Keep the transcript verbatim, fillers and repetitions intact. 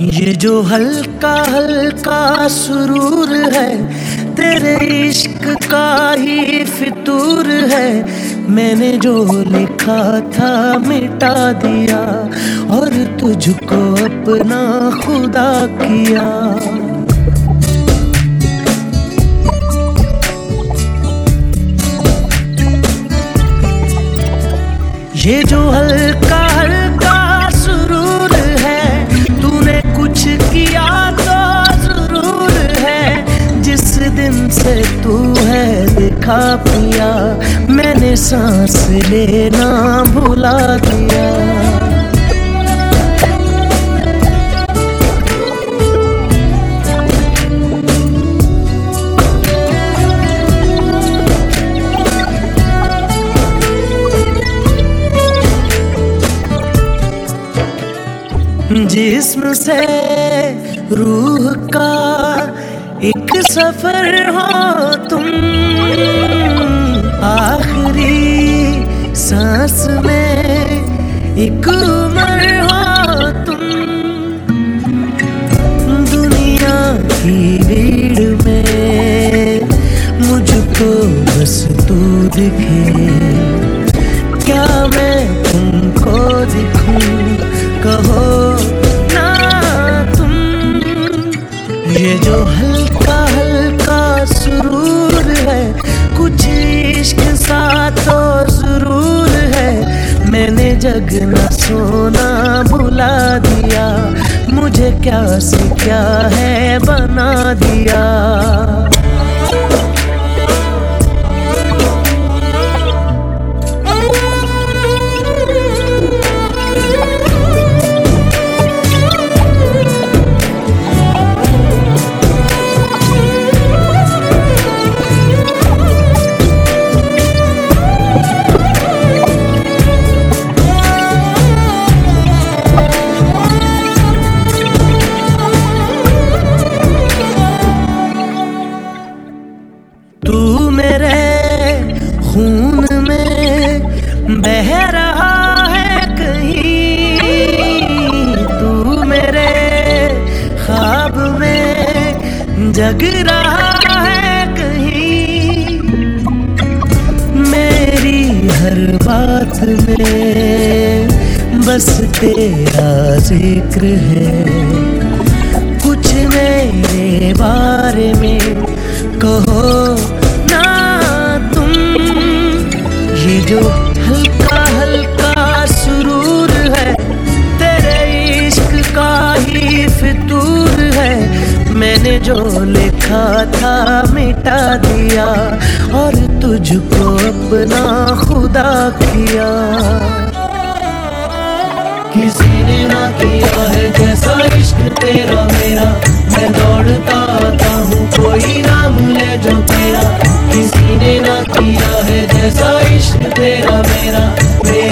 ये जो हल्का हल्का सुरूर है तेरे इश्क का ही फितूर है। मैंने जो लिखा था मिटा दिया और तुझको अपना खुदा किया। ये जो हल्का हल्का सुरूर है तूने कुछ किया तो जरूर है। जिस दिन से तू है दिखा पिया मैंने सांस लेना भुला दिया। जिस्म से रूह का एक सफर हो तुम, आखिरी सांस में एक उम्र हो तुम। दुनिया की भीड़ में मुझको बस तू दिखे, क्या मैं तुमको दिखूं कहो ना तुम। ये जो हल्का हल्का सुरूर है कुछ इश्क सा तो जरूर है। मैंने जगना सोना भुला दिया, मुझे क्या से क्या है बना दिया। तू मेरे खून में बह रहा है कहीं, तू मेरे ख्वाब में जग रहा है कहीं। मेरी हर बात में बस तेरा जिक्र है, कुछ मेरे बारे में कहो ना तुम। ये जो हल्का हल्का सुरूर है तेरे इश्क का ही फितूर है। मैंने जो लिखा था मिटा दिया और तुझको अपना खुदा किया। किसी ने ना किया है जैसा इश्क तेरा मेरा, मैं दौड़ता आता हूँ कोई नाम ले जो तेरा। किसी ने ना किया है जैसा इश्क तेरा मेरा।